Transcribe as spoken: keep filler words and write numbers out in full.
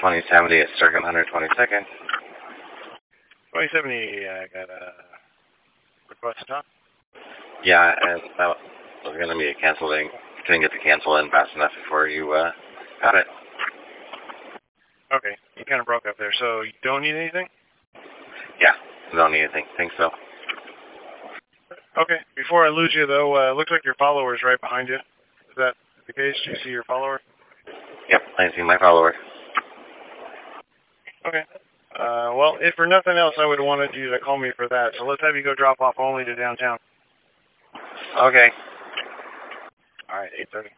twenty seventy at Circuit one hundred twenty-second. twenty seventy, I got a request to talk. Yeah, and that was going to be a canceling. Couldn't get the cancel in fast enough before you uh, got it. Okay, you kind of broke up there. So you don't need anything? Yeah, don't need anything. Think so. Okay, before I lose you, though, uh, looks like your follower's right behind you. Is that the case? Do you see your follower? Yep, I see my follower. Okay. Uh, well, if for nothing else, I would have wanted you to call me for that. So let's have you go drop off only to downtown. Okay. All right, eight thirty.